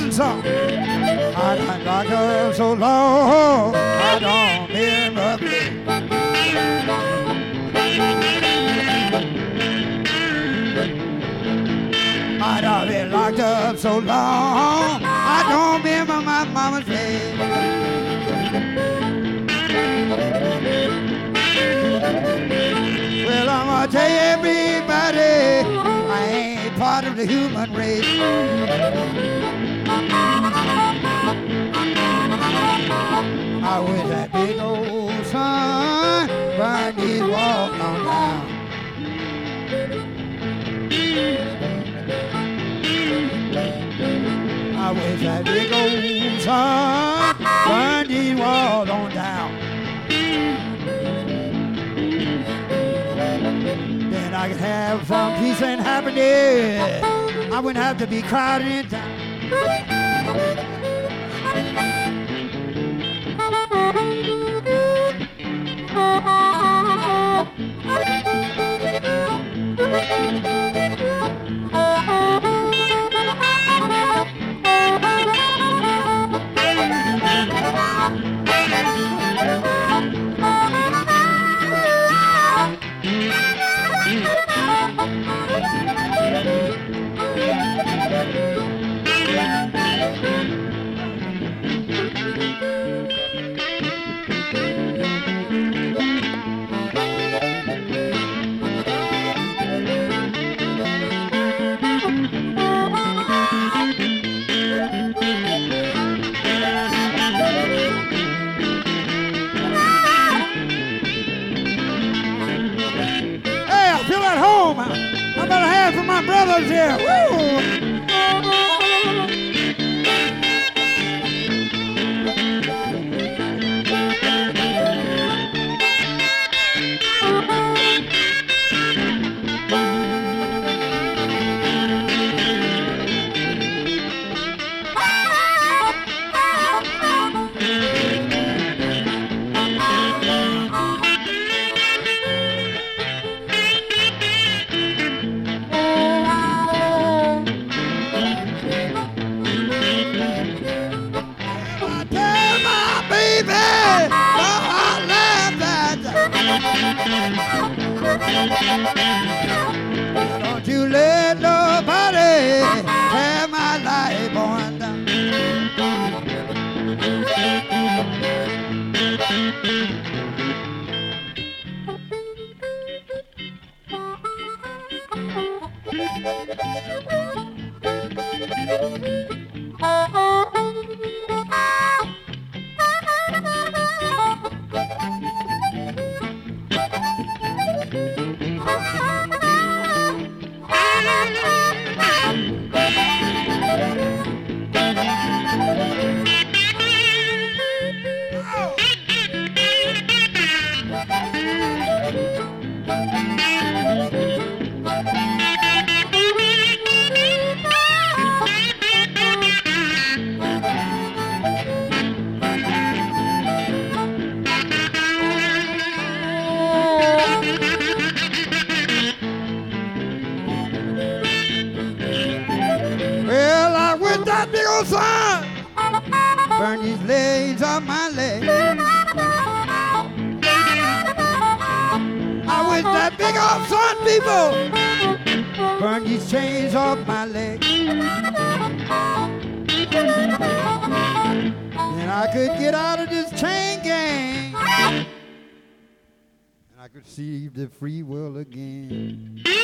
song. I done locked up so long, I don't remember me. I done been locked up so long, I don't remember my mama's face. Well, I'm gonna tell everybody I ain't part of the human race. I wish that big old sun burned his walk on down. I wish that big old sun burned his walk on down. Then I could have some peace and happiness. I wouldn't have to be crowded in town. I'm gonna have for my brothers here. Woo! Don't you let nobody have my life on down. That big old sun burn these legs off my legs. I wish that big old sun, people, burn these chains off my legs. Then I could get out of this chain gang, and I could see the free world again.